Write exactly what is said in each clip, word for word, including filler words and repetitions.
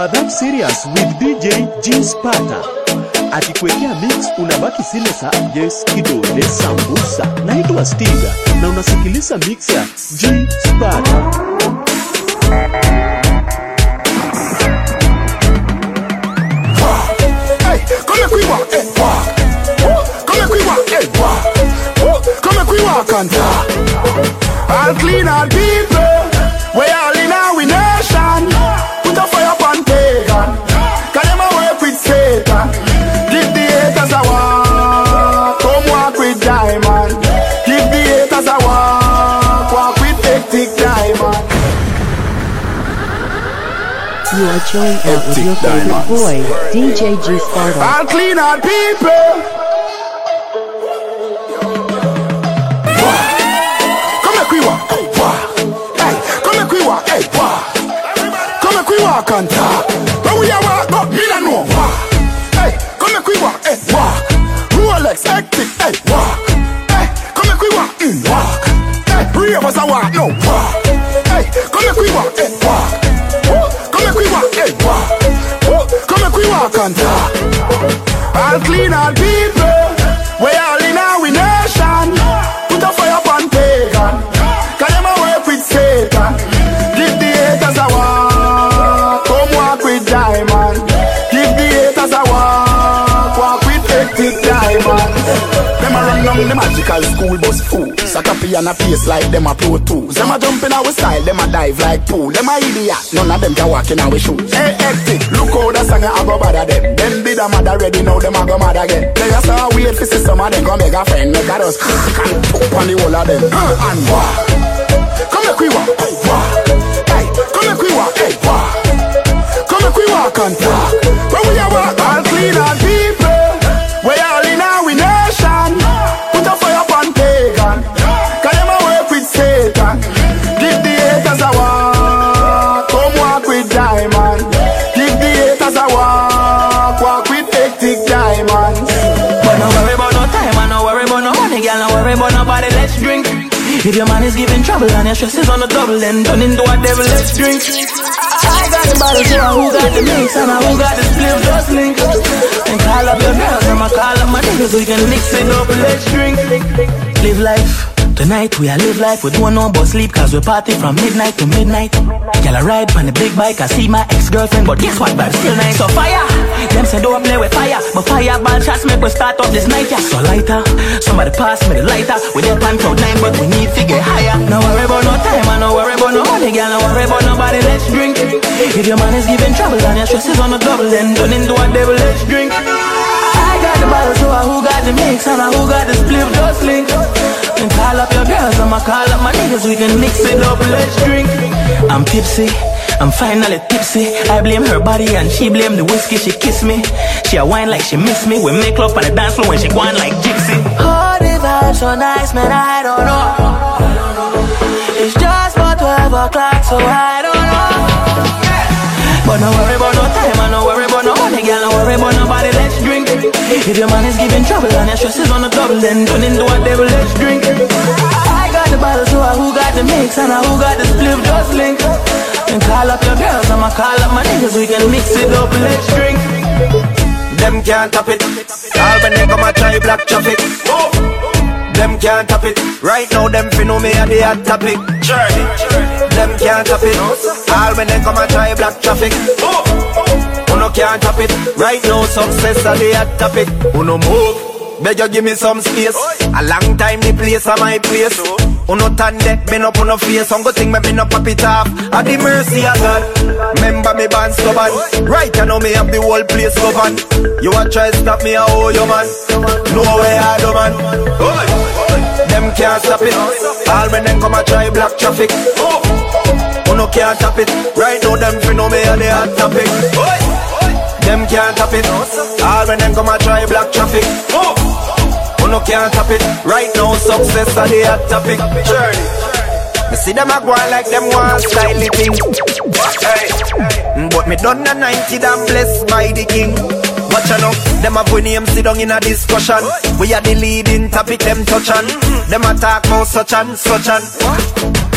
never that serious with D J G Sparta. Akikuwekea mix unabaki silesa, yes kidole sambusa. Naitwa Stiga na unasikiliza mix ya G Sparta. Come make we walk, eh, walk. Come make we walk, eh, walk. Come make we walk and talk. All clean our people, we all in our nation. Put a fire upon pagan, cause them a work with Satan. Give the haters a walk, come walk with diamond. Give the haters a walk, walk with hectic diamond. You are chilling out with your favorite boy, D J G Sparta. I'll clean out people. Come make we walk, hey, walk. Hey, come make we walk, hey, walk. Come make we walk and talk. When we are walk, but me don't know walk. Hey, come make we walk, hey, walk. Rolex, hectic, hey, walk. Hey, come make we walk, mm, walk. Hey, three of us a walk, no walk. Hey, come make we walk, hey, walk. Come make we walk, hey, walk. Come make we walk and talk. I'll clean our people, we all in our nation. Put a fire upon pagan, cause them a work with Satan. Give the haters a walk, come walk with diamond. Give the haters a walk, walk with hectic diamond. Them a run down the magical school bus fool. Sack a pee and a face like them a pro tools. Them a jump in our style, them a dive like pool. Them a idiot, none of them can walk in our shoes. Hey, hectic, look how the song a go bother them. Them be the mad already, now them a go mad again. They just a wait for see some of them go make a friend. Make a dust and poop on the whole of them. uh, And walk, come make we walk, hey, walk. Hey, come make we walk, hey, walk. Come make we walk and talk. When we a walk, all clean and people, we all in our nation. Put a fire upon pagan, cause them a work with Satan. Give the haters a walk, come walk with diamond. Give the haters a walk, walk with hectic diamonds. But no worry about no time, and no worry about no money, girl, no worry about nobody, let's drink. If your man is giving trouble and your stress is on the double, then turn into a devil, let's drink. I got the bottle, so who got the mix, and who got the split, just link. And call up your girls, and I call up my niggas, we can mix it up, let's drink. Live life. Tonight we a live life, we don't know about sleep, cause we party from midnight to midnight. Girl I ride on the big bike, I see my ex-girlfriend, but guess what, vibes still nice. So fire, them say don't play with fire, but fireball shots make we start up this night, yeah. So lighter, somebody pass me the lighter. We dey pan cloud nine, but we need to get higher. No worry about no time, and no worry about no money, girl, no worry about nobody, let's drink. If your man is giving trouble and your stress is on the double, then turn into a devil, let's drink. I got the bottle, so who got the mix, and who got the split, just link. And call up your girls, I'ma call up my niggas, we can mix it up, let's drink. I'm tipsy, I'm finally tipsy. I blame her body and she blame the whiskey, she kiss me. She a whine like she miss me. We make love on the dance floor when she whine like gypsy. Oh, the vibe so nice, man, I don't know. It's just for twelve o'clock, so I don't know. But no worry about no time, and no worry about no money, girl, no worry about nobody, let's drink. If your man is giving trouble and your stress is on the double, then turn into a devil, let's drink. I got the bottle, so who got the mix, and who got the split, just link. And call up your girls, I'ma call up my niggas, we can mix it up, let's drink. Them can't top it, all when they come a try black traffic. Them can't top it, right now them fi know me a the hot topic. Journey, them can't top it, all when they come a try black traffic. Uno can't top it, right now success a the hot topic. Uno move, beg you give me some space. A long time the place a my place. Uno tande, bend up uno face. Some good thing me bend up pop it off. At the mercy of God, remember me band stubborn. Right I know me have the whole place governed. You a try stop me a oh you man. No way I do man. Them can't stop it, all when them come a try black traffic. Uno can't stop it, right now them fi know me a the hot topic. Them can't stop it, all when them come a try black traffic. Uno can't stop it, right now success a the hot topic. Journey, me see them a go on like them want style the thing. Hey, but me done a ninety damn blessed by the king. Watch out, them a put name sit down in a discussion. We are the leading topic them touch on. Them a talk about such and such and.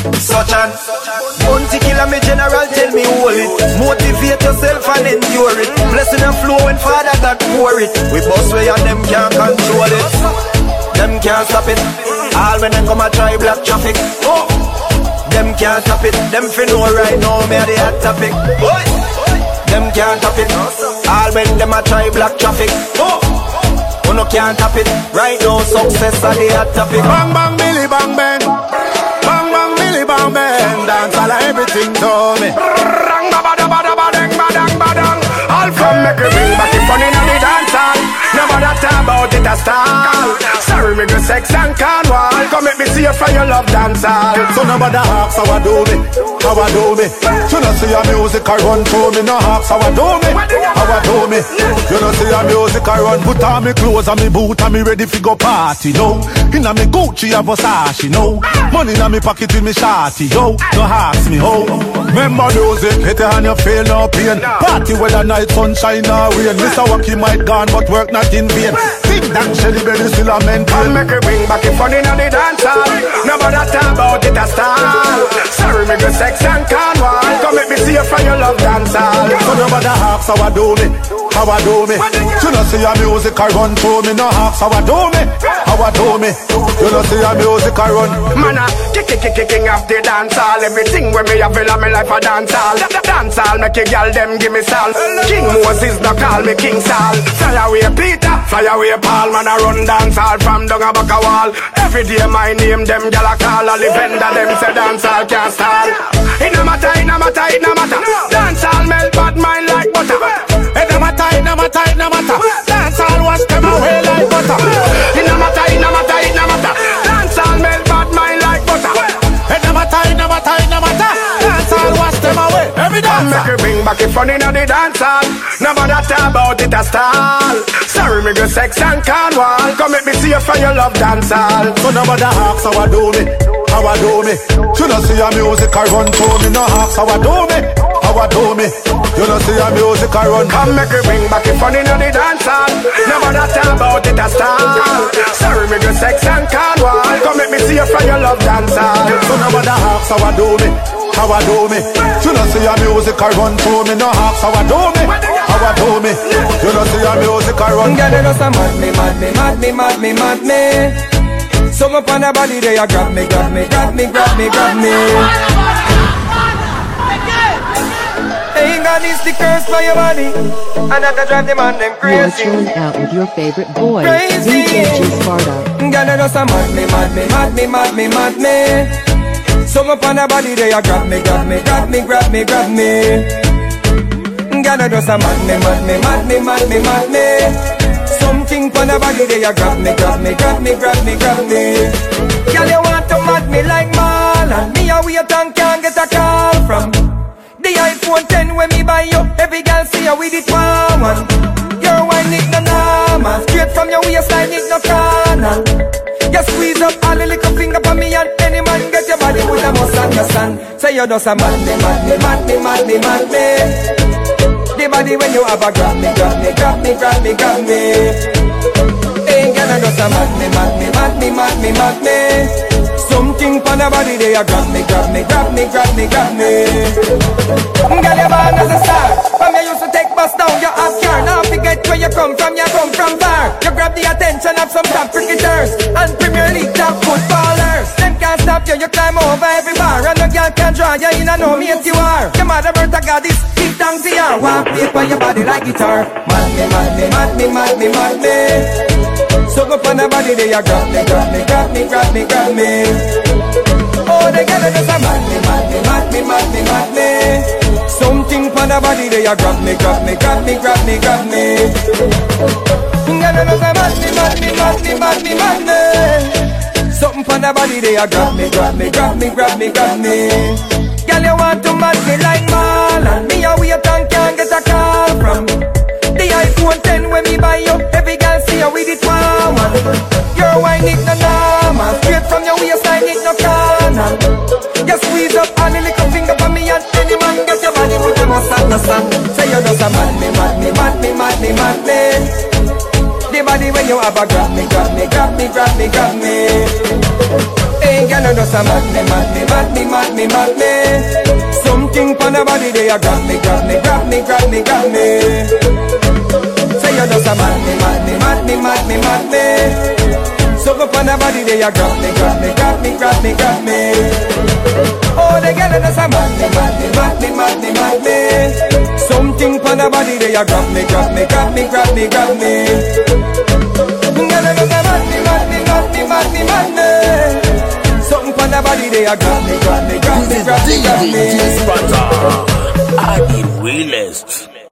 Such an bounty killer, me general, tell me hold it. Motivate yourself and endure it. Blessing and flow when Father God pour it. We boss way and them can't control it. Them can't stop it. All when them come a try black traffic. Oh, them can't stop it. Them fi know right now me a the hot topic. Boy, them can't stop it. All when them a try black traffic. Oh, you no can't stop it. Right now success a the hot topic. Bang bang billy bang bang. Bang bang billy bang bang. Dance all everything to me. Rang ba ba da ba da ba dang ba dang ba dang. All from make a ring back if funny in the dance hall. Nobody talk about it a style. Sorry me go sex and carnival. Come make me see you for your love dance hall. So nobody asks how I do me, how I do me. You know see your music I run through me. No asks how I do me, how I do me. You know see your music I run. Put on me clothes and me boot and me ready fi go party. No, inna me Gucci a Versace. No, money inna me pocket with me shawty. Yo, no ask me how. Remember music, hit it and you feel no pain. Party whether night sunshine or rain. Mister Wacky might gone but work not in vain. Think that Shelly Belly still a maintain. And make it bring back it funny in the dance hall. Nobody talk about it a style. Sorry me go sex and carnival. Come make me see you for your love dance hall. So nobody asks how I do me, how I do me. You know see your music I run through me. No asks how I do me, how I do me. You know see your music I run. Man a kick kick kick kicking off the dance hall. Everything when me have in my life a dance hall. Dance hall make a girl them give me sal. King Moses no call me King Sal. Fly away Peter, fly away Paul. Man a run dance hall from down a back a wall. Every day my name them gyal a call. All the vendor them say dance hall can't stall. It no matter, it no matter, it no matter. Dance hall melt bad mind like butter. It no matter, it no matter, it no matter. Dance hall wash them away like butter. It no matter, it no matter, it no matter. Dance hall melt bad mind like butter. It no matter, it no matter, it no matter. Dance hall wash them away. Every dancer make you bring back it fun inna the dance hall. Nobody talk about it a style. Sorry me go sex and carnival. Come make me see you for your love dance hall. So nobody asks how I do me, how I do me. You know see your music I run through me. No asks how I do me, how I do me. You know see your music I run. Come make you bring back it fun inna the dance hall. Nobody talk about it a style. Sorry me go sex and carnival. Come make me see you for your love dance hall. So nobody asks how I do me, how I do me. You know see your music I run through me. No asks how I do me, how I do me. You know see your music I run. Girl, you know some mad me, mad me, mad me, mad me, mad me. Some up on the body they a grab me, grab me, grab me, grab me, grab me. Ain't got these stickers for your body, and I can drive them on them You're crazy. chilling out with your favorite boy, Crazy. D J G Sparta. Girl, you know some mad me, mad me, mad me, mad me, mad me. Some up on the body they a grab me, grab me, grab me, grab me, grab me. Girl, you know some mad me, mad me, mad me, mad me, mad me. Something on the body they a grab me, grab me, grab me, grab me, grab me. Girl, you want to mad me like Marlon. Me a wait and can't get a call from the iPhone ten when me buy you. Every girl see you with it one one. Your wine need no normal. Straight from your waistline need no carnal. You squeeze up all the little finger for me and any man get your body with a must understand. Say you just a mad me, mad me, mad me, mad me, mad me. The body when you have a grab me, grab me, grab me, grab me, grab me. Ain't gonna just a mad me, mad me, mad me, mad me, mad me. Something pon the body they a grab me, grab me, grab me, grab me, grab me. Girl you born as a star. From you used to take bus down your half car. Now forget where you come from, you come from far. You grab the attention of some top cricketers and Premier League top footballers. Them can't stop you, you climb over every bar. And no girl can draw you in a no mate you are. Your mother birth a goddess, keep down to her. Walk paper your body like guitar. Mad me, mad me, mad me, mad me, mad me. So go on the body they a grab me, grab me, grab me, grab me, grab me. Oh, they got it just a mad me, mad me, mad me, mad me, mad me. Something on the body they a grab me, grab me, grab me, grab me, grab me. Got it just a mad me, mad me, mad me, mad me, mad me. Something on the body they a grab me, grab me, grab me, grab me, grab me. Girl you want to mad me like Marlon. Me a wait and can't get a call from the iPhone ten when me buy you. Every girl see you with it one one. Your wine need no normal. Straight from your waistline need no carnal. You squeeze up all the little finger for me and any man get your body with the must understand. Say you just a mad me, mad me, mad me, mad me, mad me. The body when you have a grab me, grab me, grab me, grab me, grab me. Hey, girl, you just a mad me, mad me, mad me, mad me, mad me. Something pon the body they a grab me, grab me, grab me, grab me, grab me. Say you just a mad me, mad me, mad me, mad me, mad me. So go pon the body they a grab me, grab me, grab me, grab me, grab me. Oh, the girl you just a mad me, mad me, mad me, mad me, mad me. Something pon the body they a grab me, grab me, grab me, grab me, grab me. Girl you just a mad me, mad me, mad me, mad me, mad me. Something pon the body they a grab me, grab me, grab me, grab me, grab me. D J G Spotter, I need realest.